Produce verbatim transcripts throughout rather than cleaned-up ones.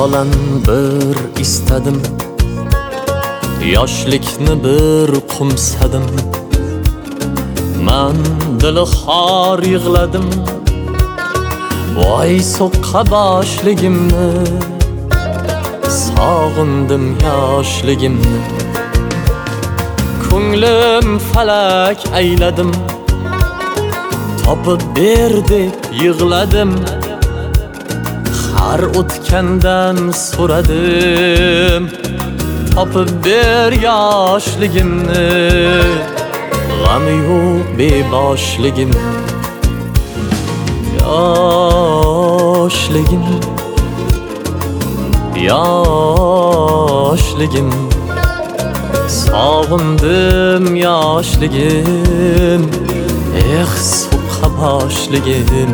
Misolan bir istadim, yoshlikni bir qumsadim. Man dili xor yig'ladim, voy so'qqa boshligimni. Sog'indim yoshligimni, ko'nglim falak ayladim, topib ber deb yig'ladim. Har o'tgandan so'radim, topib ber yoshligimni. G'ami yo'q beboshligim, yoshligim, yoshligim. Sog'indim yoshligim, eh so'qqa boshligim.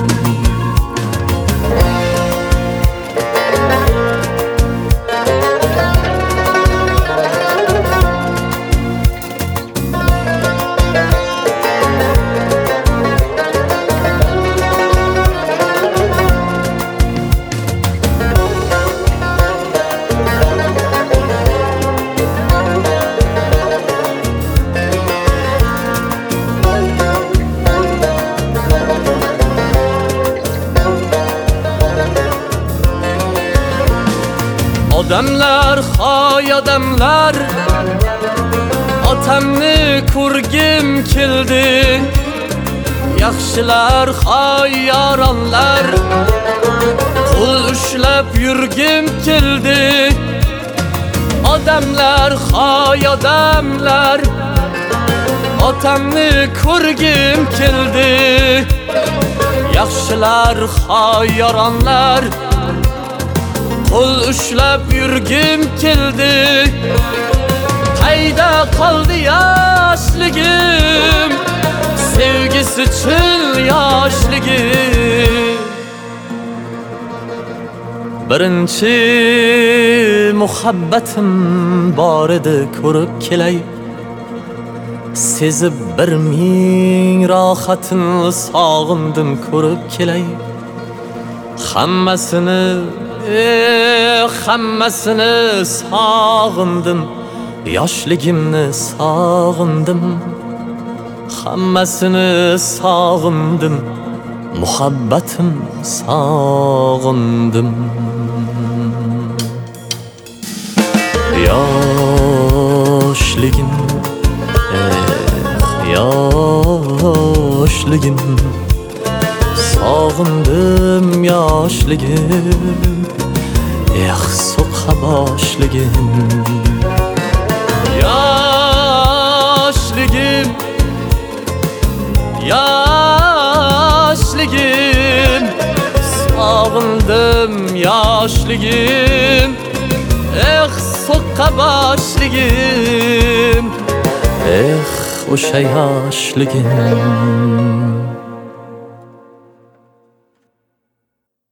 Odamlar, hoy odamlar, otamni ko'rgim keldi. Yaxshilar, hoy yoronlar, qo'l ushlab yurgim keldi. Odamlar, hoy odamlar, otamni ko'rgim keldi. Yaxshilar, hoy yoronlar, qo'l ushlab yurgim keldi. Qayda qoldi yoshligim, sevgisi chil yoshligim. Birinchi muhabbatim bor edi, ko'rib kelay. Sezib bir ming rohatini sog'indim, ko'rib kelay. Hammasini Eh, hammasini sog'indim, yoshligimni sog'indim. Hammasini sog'indim, muhabbatim sog'indim. Yoshligim, eh, yoshligim. Sog'indim yoshligim, eh so'qqa boshligim. Yoshligim, yoshligim. Sog'indim yoshligim, eh so'qqa boshligim. Eh o'sha yoshligim.